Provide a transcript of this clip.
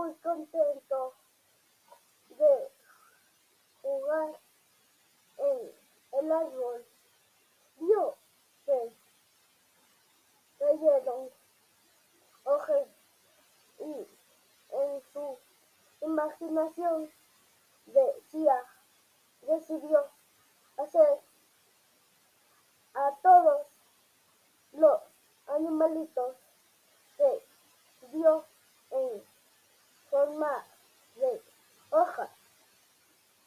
muy contento de jugar en el árbol. Vio que cayeron hojas y en su imaginación decidió hacer a todos los animalitos que vio en forma de hojas.